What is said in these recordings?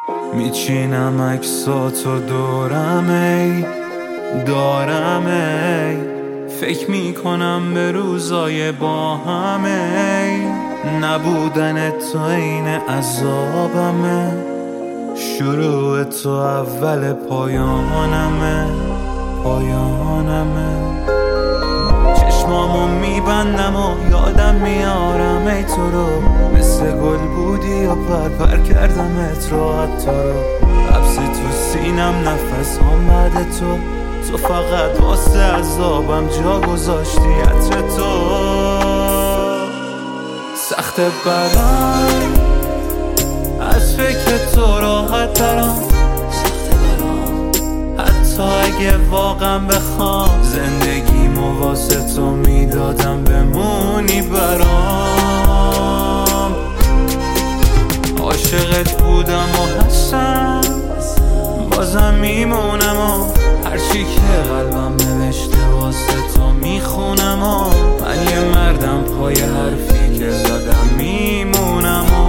میچینم عکساتو دارم ای فکر میکنم به روزای با همه نبودن تو این عذابمه، شروع تو اول پایانمه. چشمامو میبندم و یادم میارم ای تو رو، مثل گل بودی و پر کردمت راحت تو رو. حبسی تو سینم نفس هم بعد تو فقط واسه عذابم جا گذاشتی عطر تو. سخت برام از فکر تو راحت ترم، حتی اگه واقعا بخوام زندگیمو واسه تو میدادم بمونی برام. عاشقت بودم و هستم، بازم میمونم و هرچی که قلبم نوشته واسه تو میخونم و من یه مردم پای حرفی که زدم میمونم و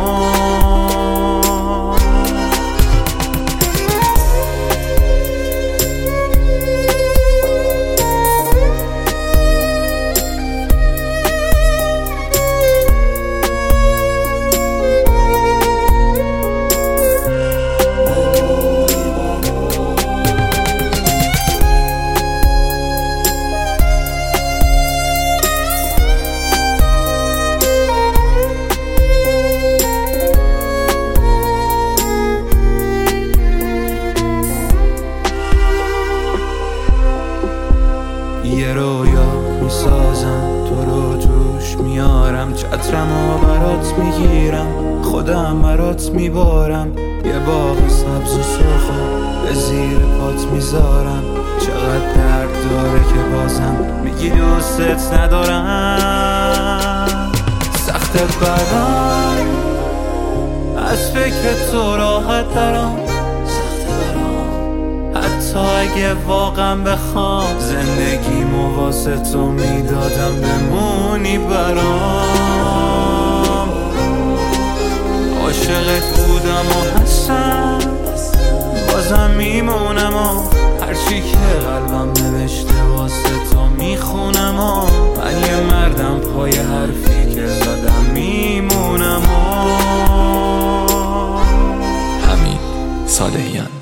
یه رویا میسازم تو رو توش میارم، چترمو برات میگیرم خودم برات میبارم، یه باغ سبز و سرخو به زیر پات میذارم. چقدر درد داره که بازم میگی دوستت ندارم. سخت برام از فکر تو راحت ترم، حتی اگه واقعا بخوام زندگیمو واسه تو میدادم بمونی برام. عاشقت بودم و هستم، بازم میمونم و هرچی که قلبم نوشته واسه تو میخونم و من یه مردم پای حرفی که زدم میمونم و حمید صالحیان.